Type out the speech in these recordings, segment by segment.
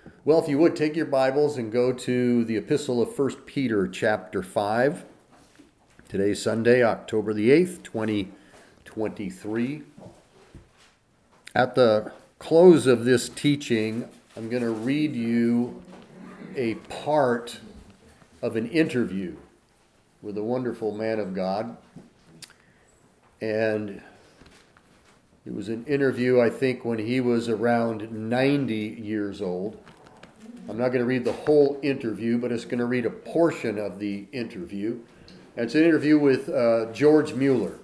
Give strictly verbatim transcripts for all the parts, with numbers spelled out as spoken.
Well, if you would, take your Bibles and go to the Epistle of First Peter chapter five. Today's Sunday, October the eighth, twenty twenty-three. At the close of this teaching, I'm going to read you a part of an interview with a wonderful man of God. And it was an interview, I think, when he was around ninety years old. I'm not going to read the whole interview, but it's going to read a portion of the interview. And it's an interview with uh, George Mueller.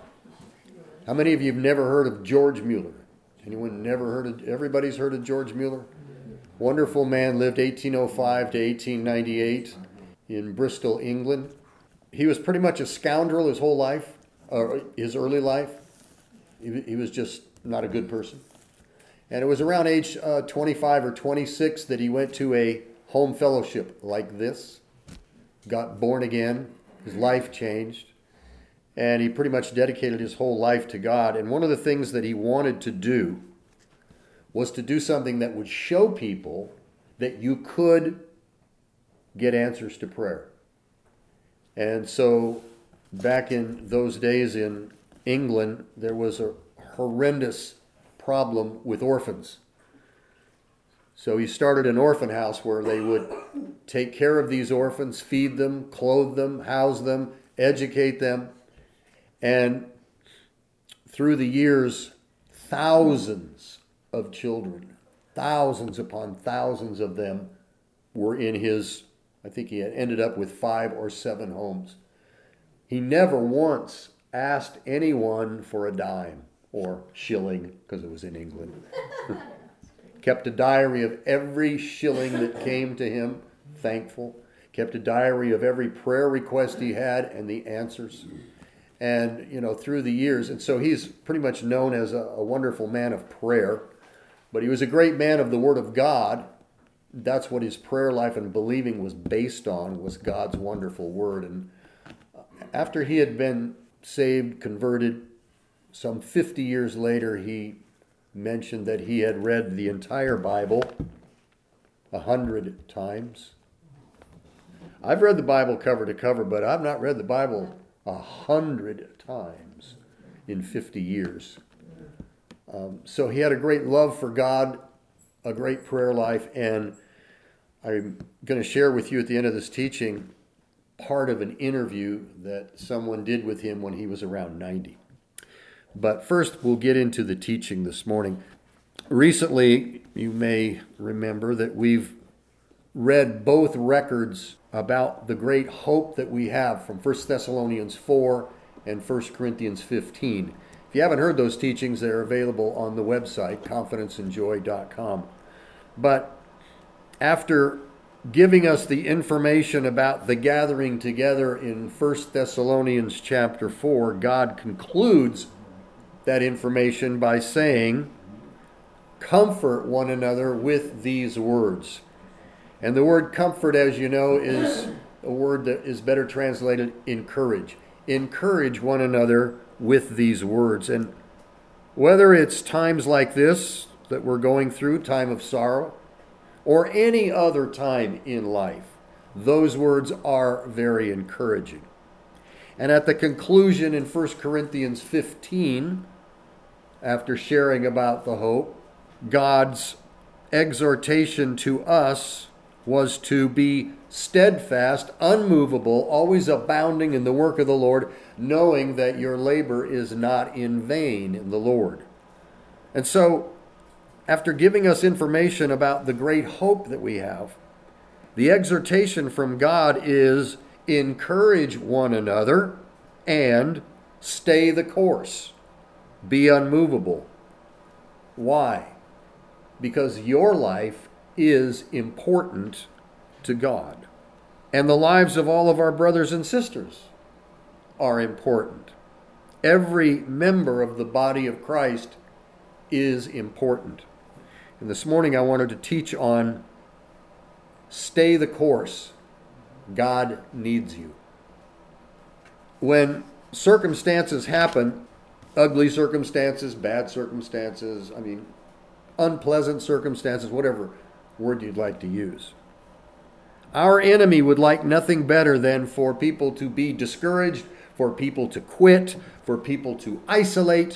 How many of you have never heard of George Mueller? Anyone never heard of? Everybody's heard of George Mueller? Wonderful man, lived eighteen oh five to eighteen ninety-eight in Bristol, England. He was pretty much a scoundrel his whole life, or his early life. He, he was just not a good person. And it was around age uh, twenty-five or twenty-six that he went to a home fellowship like this, got born again, his life changed, and he pretty much dedicated his whole life to God. And one of the things that he wanted to do was to do something that would show people that you could get answers to prayer. And so back in those days in England, there was a horrendous problem with orphans. So he started an orphan house where they would take care of these orphans, feed them, clothe them, house them, educate them. And through the years, thousands of children, thousands upon thousands of them were in his, I think he had ended up with five or seven homes. He never once asked anyone for a dime or shilling, because it was in England. Kept a diary of every shilling that came to him, thankful. Kept a diary of every prayer request he had and the answers. And, you know, through the years, and so he's pretty much known as a, a wonderful man of prayer, but he was a great man of the Word of God. That's what his prayer life and believing was based on, was God's wonderful Word. And after he had been saved, converted, some fifty years later, he mentioned that he had read the entire Bible a hundred times. I've read the Bible cover to cover, but I've not read the Bible a hundred times in fifty years. Um, so he had a great love for God, a great prayer life, and I'm going to share with you at the end of this teaching part of an interview that someone did with him when he was around ninety. But first, we'll get into the teaching this morning. Recently, you may remember that we've read both records about the great hope that we have from First Thessalonians four and First Corinthians fifteen. If you haven't heard those teachings, they're available on the website, confidence and joy dot com. But after giving us the information about the gathering together in First Thessalonians chapter four, God concludes that information by saying, comfort one another with these words. And the word comfort, as you know, is a word that is better translated encourage. Encourage one another with these words. And whether it's times like this that we're going through, time of sorrow, or any other time in life, those words are very encouraging. And at the conclusion in First Corinthians fifteen, after sharing about the hope, God's exhortation to us was to be steadfast, unmovable, always abounding in the work of the Lord, knowing that your labor is not in vain in the Lord. And so, after giving us information about the great hope that we have, the exhortation from God is encourage one another and stay the course. Be unmovable. Why? Because your life is important to God. And the lives of all of our brothers and sisters are important. Every member of the body of Christ is important. And this morning I wanted to teach on stay the course. God needs you. When circumstances happen, ugly circumstances, bad circumstances, I mean, unpleasant circumstances, whatever, word you'd like to use. Our enemy would like nothing better than for people to be discouraged, for people to quit, for people to isolate.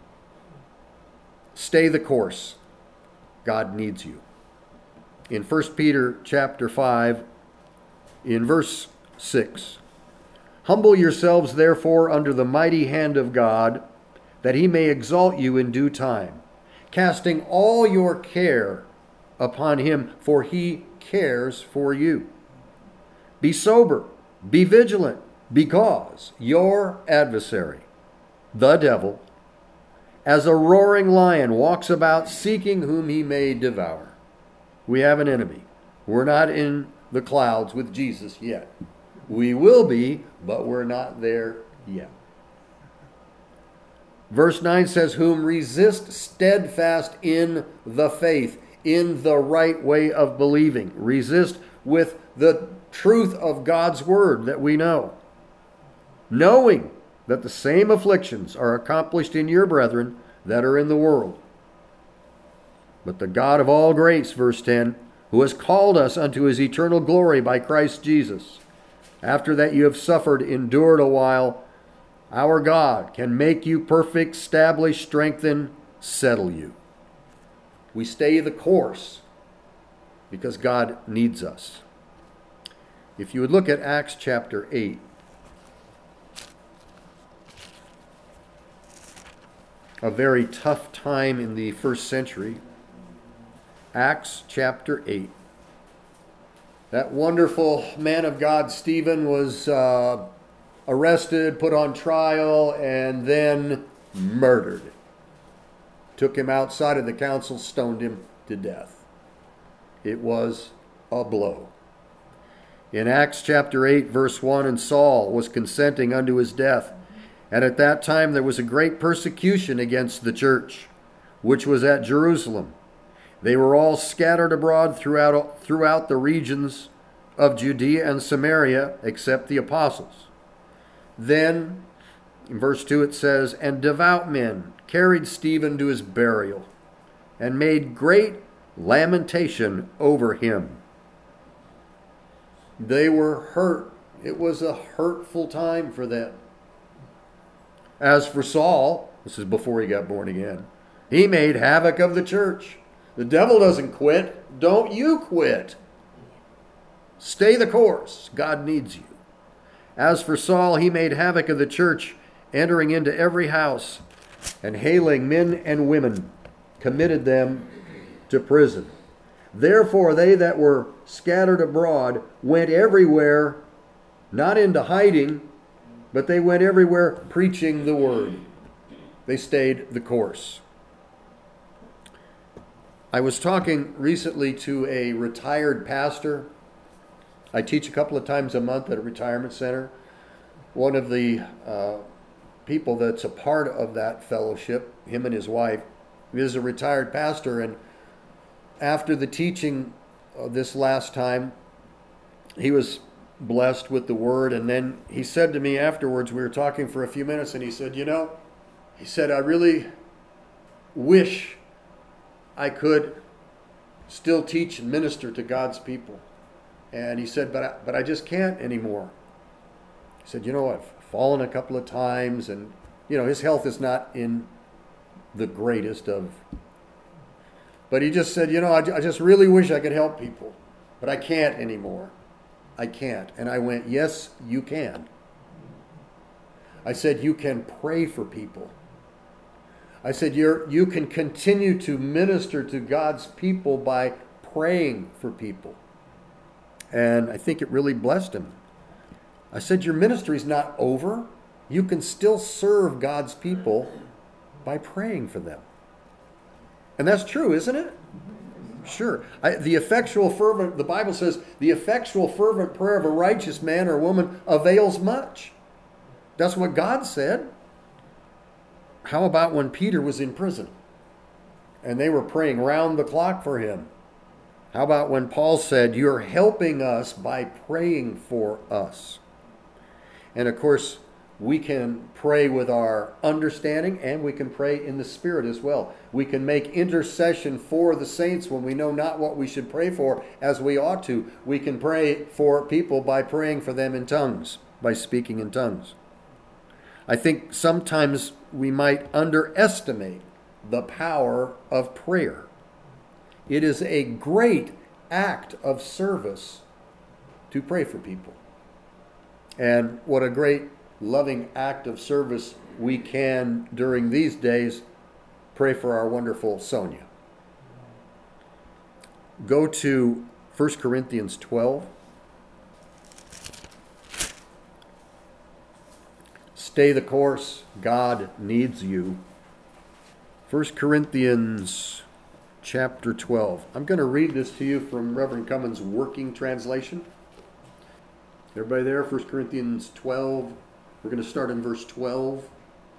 Stay the course. God needs you. In First Peter chapter five, in verse six, humble yourselves therefore under the mighty hand of God, that he may exalt you in due time, casting all your care upon him, for he cares for you. Be sober, be vigilant, because your adversary, the devil, as a roaring lion, walks about seeking whom he may devour. We have an enemy. We're not in the clouds with Jesus yet. We will be, but we're not there yet. Verse nine says, whom resist steadfast in the faith, in the right way of believing. Resist with the truth of God's word that we know, knowing that the same afflictions are accomplished in your brethren that are in the world. But the God of all grace, verse ten, who has called us unto his eternal glory by Christ Jesus, after that you have suffered, endured a while, our God can make you perfect, establish, strengthen, settle you. We stay the course because God needs us. If you would look at Acts chapter eight, a very tough time in the first century. Acts chapter eight. That wonderful man of God, Stephen, was uh, arrested, put on trial, and then murdered. Took him outside of the council, stoned him to death. It was a blow. In Acts chapter eight, verse one, and Saul was consenting unto his death. And at that time there was a great persecution against the church, which was at Jerusalem. They were all scattered abroad throughout, throughout the regions of Judea and Samaria, except the apostles. Then, in verse two it says, and devout men carried Stephen to his burial, and made great lamentation over him. They were hurt. It was a hurtful time for them. As for Saul, this is before he got born again, he made havoc of the church. The devil doesn't quit. Don't you quit. Stay the course. God needs you. As for Saul, he made havoc of the church, entering into every house, and hailing men and women, committed them to prison. Therefore they that were scattered abroad went everywhere, not into hiding, but they went everywhere preaching the word. They stayed the course. I was talking recently to a retired pastor. I teach a couple of times a month at a retirement center. One of the uh, people that's a part of that fellowship, him and his wife, is a retired pastor. And after the teaching uh, this last time, he was blessed with the word. And then he said to me afterwards, we were talking for a few minutes, and he said, you know, he said, I really wish I could still teach and minister to God's people. And he said, but I, but I just can't anymore. He said, you know, I've fallen a couple of times, and, you know, his health is not in the greatest of. But he just said, you know, I, I just really wish I could help people, but I can't anymore. I can't. And I went, yes, you can. I said, you can pray for people. I said, you're, you can continue to minister to God's people by praying for people. And I think it really blessed him. I said, your ministry's not over. You can still serve God's people by praying for them. And that's true, isn't it? Sure. I, the effectual fervent, the Bible says, the effectual fervent prayer of a righteous man or woman avails much. That's what God said. How about when Peter was in prison and they were praying round the clock for him? How about when Paul said, you're helping us by praying for us? And of course, we can pray with our understanding, and we can pray in the Spirit as well. We can make intercession for the saints when we know not what we should pray for as we ought to. We can pray for people by praying for them in tongues, by speaking in tongues. I think sometimes we might underestimate the power of prayer. It is a great act of service to pray for people. And what a great loving act of service we can, during these days, pray for our wonderful Sonia. Go to First Corinthians twelve. Stay the course. God needs you. First Corinthians chapter twelve. I'm going to read this to you from Reverend Cummins' working translation. Everybody there? First Corinthians twelve. We're going to start in verse twelve.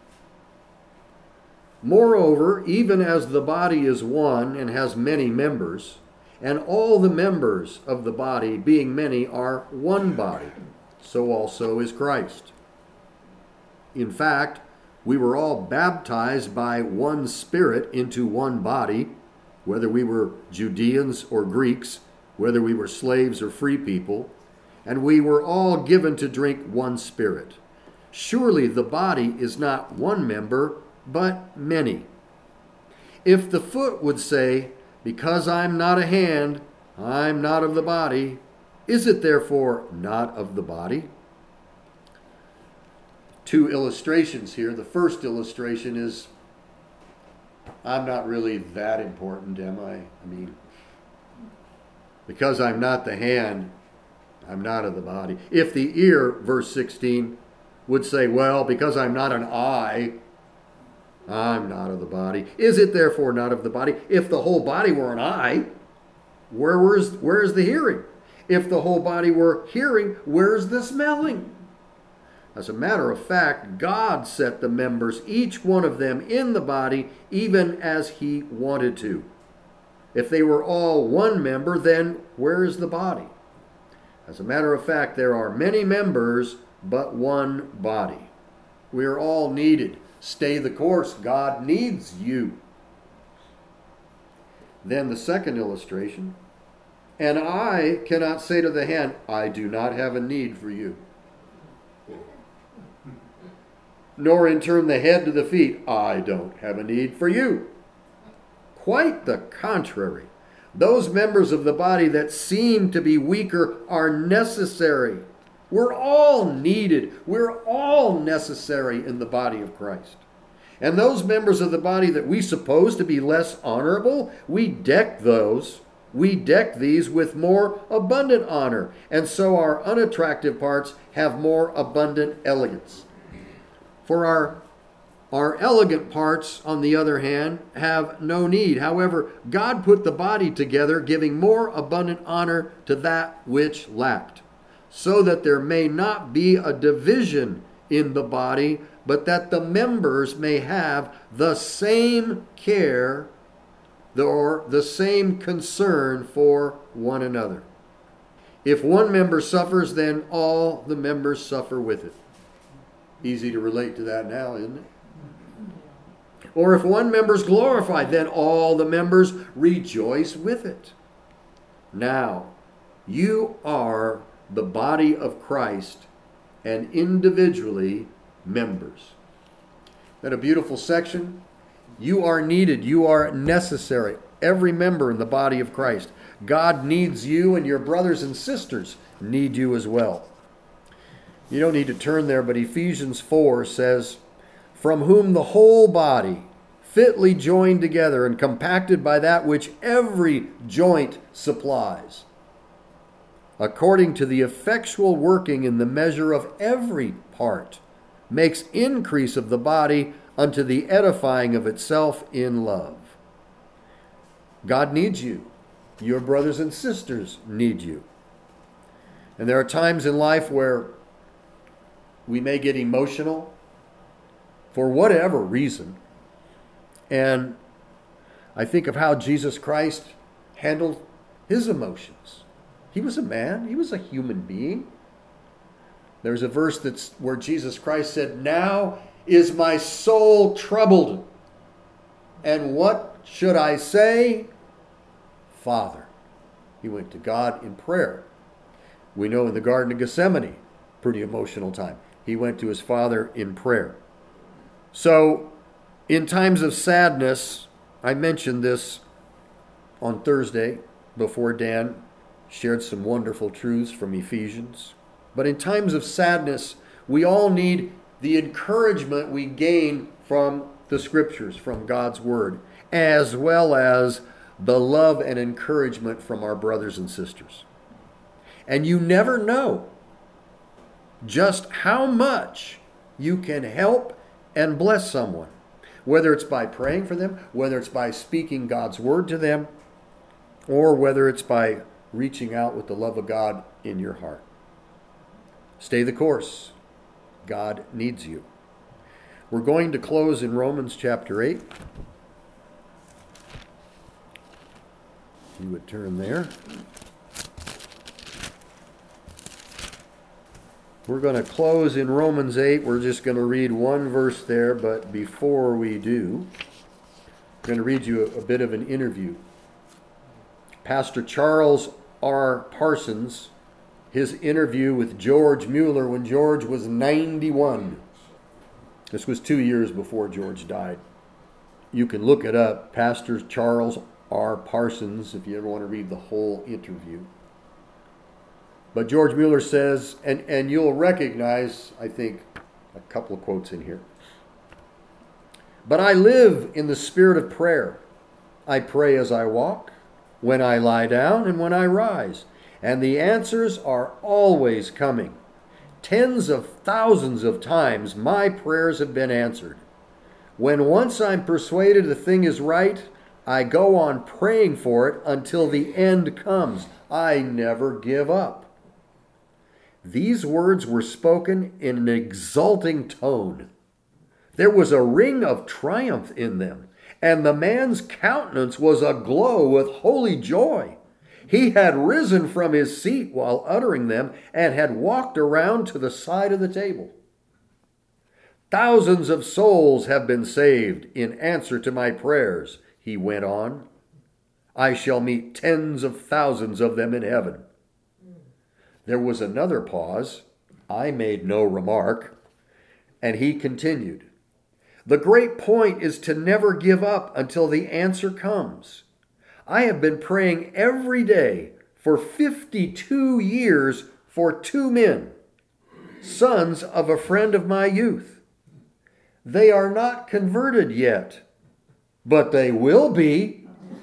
Moreover, even as the body is one and has many members, and all the members of the body, being many, are one body, so also is Christ. In fact, we were all baptized by one Spirit into one body, whether we were Judeans or Greeks, whether we were slaves or free people, and we were all given to drink one Spirit. Surely the body is not one member, but many. If the foot would say, because I'm not a hand, I'm not of the body, is it therefore not of the body? Two illustrations here. The first illustration is, I'm not really that important, am I? I mean, because I'm not the hand, I'm not of the body. If the ear, verse sixteen, would say, well, because I'm not an eye, I'm not of the body. Is it therefore not of the body? If the whole body were an eye, where was where is the hearing? If the whole body were hearing, where's the smelling? As a matter of fact, God set the members, each one of them, in the body, even as he wanted to. If they were all one member, then where is the body? As a matter of fact, there are many members, but one body. We are all needed. Stay the course. God needs you. Then the second illustration. An eye cannot say to the hand, I do not have a need for you. Nor in turn the head to the feet, I don't have a need for you. Quite the contrary. Those members of the body that seem to be weaker are necessary. We're all needed. We're all necessary in the body of Christ. And those members of the body that we suppose to be less honorable, we deck those, we deck these with more abundant honor. And so our unattractive parts have more abundant elegance. For our, our elegant parts, on the other hand, have no need. However, God put the body together, giving more abundant honor to that which lacked, so that there may not be a division in the body, but that the members may have the same care or the same concern for one another. If one member suffers, then all the members suffer with it. Easy to relate to that now, isn't it? Or if one member is glorified, then all the members rejoice with it. Now, you are the body of Christ, and individually members. That a beautiful section? You are needed. You are necessary. Every member in the body of Christ. God needs you, and your brothers and sisters need you as well. You don't need to turn there, but Ephesians four says, from whom the whole body, fitly joined together and compacted by that which every joint supplies, according to the effectual working in the measure of every part, makes increase of the body unto the edifying of itself in love. God needs you. Your brothers and sisters need you. And there are times in life where we may get emotional for whatever reason. And I think of how Jesus Christ handled his emotions. He was a man. He was a human being. There's a verse that's where Jesus Christ said, "Now is my soul troubled. And what should I say? Father." He went to God in prayer. We know in the Garden of Gethsemane, pretty emotional time, he went to his Father in prayer. So, in times of sadness, I mentioned this on Thursday before Dan shared some wonderful truths from Ephesians. But in times of sadness, we all need the encouragement we gain from the Scriptures, from God's Word, as well as the love and encouragement from our brothers and sisters. And you never know just how much you can help and bless someone, whether it's by praying for them, whether it's by speaking God's Word to them, or whether it's by reaching out with the love of God in your heart. Stay the course. God needs you. We're going to close in Romans chapter eight. You would turn there. We're going to close in Romans eight. We're just going to read one verse there, but before we do, I'm going to read you a, a bit of an interview. Pastor Charles R. Parsons, his interview with George Mueller when George was ninety-one. This was two years before George died. You can look it up, Pastor Charles R. Parsons, if you ever want to read the whole interview. But George Mueller says, and, and you'll recognize, I think, a couple of quotes in here. "But I live in the spirit of prayer. I pray as I walk, when I lie down, and when I rise. And the answers are always coming. Tens of thousands of times my prayers have been answered. When once I'm persuaded the thing is right, I go on praying for it until the end comes. I never give up." These words were spoken in an exulting tone. There was a ring of triumph in them, and the man's countenance was aglow with holy joy. He had risen from his seat while uttering them and had walked around to the side of the table. "Thousands of souls have been saved in answer to my prayers," he went on. "I shall meet tens of thousands of them in heaven." There was another pause. I made no remark, and he continued. "The great point is to never give up until the answer comes. I have been praying every day for fifty-two years for two men, sons of a friend of my youth. They are not converted yet, but they will be.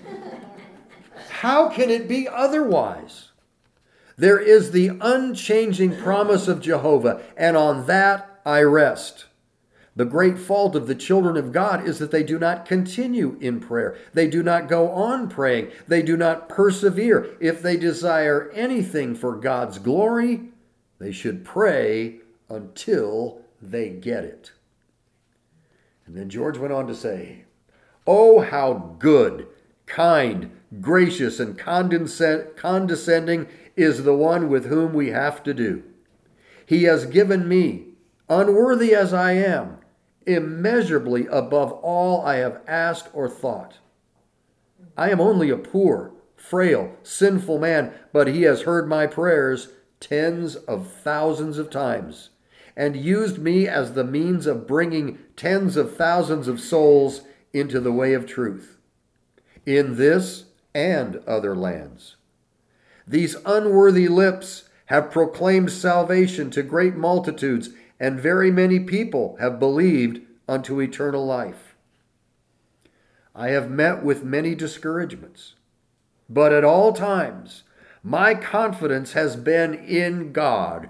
How can it be otherwise? There is the unchanging promise of Jehovah, and on that I rest. The great fault of the children of God is that they do not continue in prayer. They do not go on praying. They do not persevere. If they desire anything for God's glory, they should pray until they get it." And then George went on to say, "Oh, how good, kind, gracious, and condescending is the one with whom we have to do. He has given me, unworthy as I am, immeasurably above all I have asked or thought. I am only a poor, frail, sinful man, but he has heard my prayers tens of thousands of times and used me as the means of bringing tens of thousands of souls into the way of truth, in this and other lands. These unworthy lips have proclaimed salvation to great multitudes, and very many people have believed unto eternal life. I have met with many discouragements, but at all times my confidence has been in God.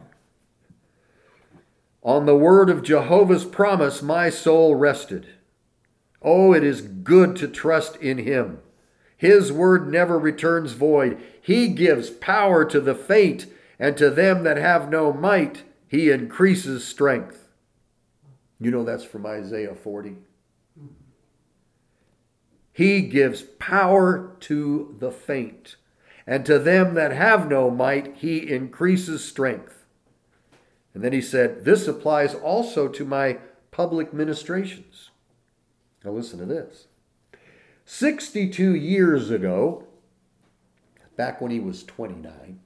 On the word of Jehovah's promise my soul rested. Oh, it is good to trust in him. His word never returns void. He gives power to the faint, and to them that have no might, he increases strength." You know that's from Isaiah forty. He gives power to the faint, and to them that have no might, he increases strength. And then he said, this applies also to my public ministrations. Now listen to this. sixty-two years ago, back when he was twenty-nine,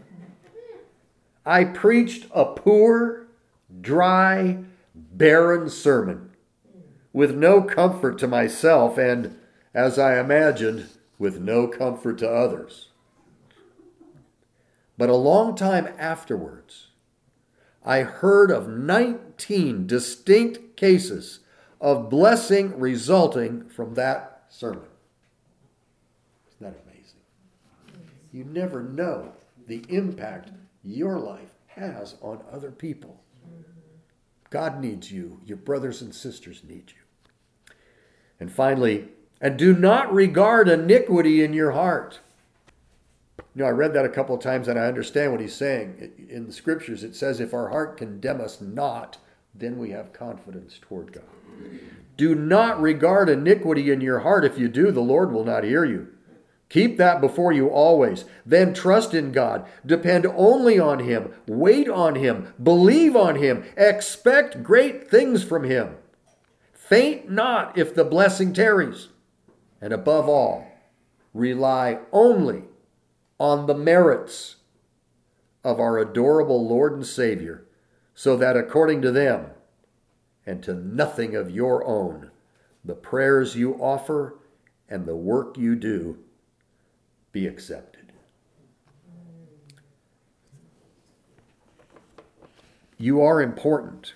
I preached a poor, dry, barren sermon with no comfort to myself and, as I imagined, with no comfort to others. But a long time afterwards, I heard of nineteen distinct cases of blessing resulting from that sermon. Isn't that amazing? You never know the impact your life has on other people. God needs you. Your brothers and sisters need you. And finally, and do not regard iniquity in your heart. You know, I read that a couple of times and I understand what he's saying. In the scriptures, it says, if our heart condemn us not, then we have confidence toward God. Do not regard iniquity in your heart. If you do, the Lord will not hear you. Keep that before you always. Then trust in God. Depend only on Him. Wait on Him. Believe on Him. Expect great things from Him. Faint not if the blessing tarries. And above all, rely only on the merits of our adorable Lord and Savior, so that according to them, and to nothing of your own, the prayers you offer and the work you do be accepted. You are important.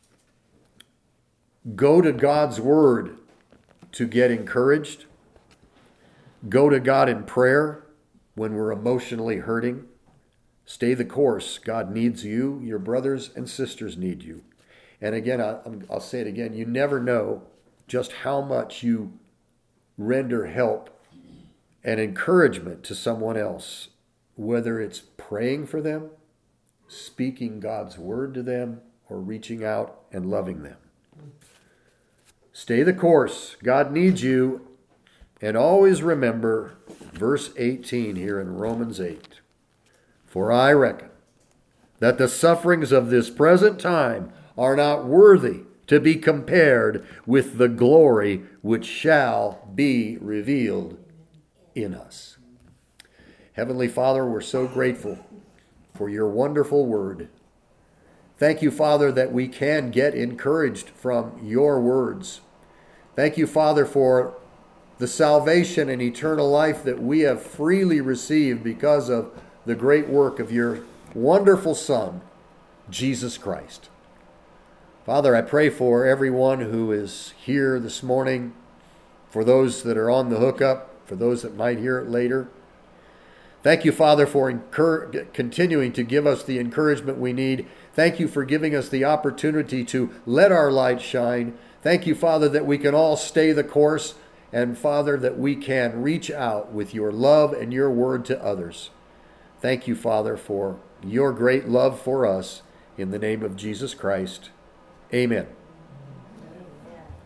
Go to God's Word to get encouraged. Go to God in prayer when we're emotionally hurting. Stay the course. God needs you. Your brothers and sisters need you. And again, I'll say it again, you never know just how much you render help and encouragement to someone else, whether it's praying for them, speaking God's word to them, or reaching out and loving them. Stay the course. God needs you. And always remember verse eighteen here in Romans eight. For I reckon that the sufferings of this present time are not worthy to be compared with the glory which shall be revealed in us. Heavenly Father, we're so grateful for your wonderful word. Thank you, Father, that we can get encouraged from your words. Thank you, Father, for the salvation and eternal life that we have freely received because of the great work of your wonderful Son, Jesus Christ. Father, I pray for everyone who is here this morning, for those that are on the hookup, for those that might hear it later. Thank you, Father, for incur- continuing to give us the encouragement we need. Thank you for giving us the opportunity to let our light shine. Thank you, Father, that we can all stay the course, and Father, that we can reach out with your love and your word to others. Thank you, Father, for your great love for us. In the name of Jesus Christ, amen.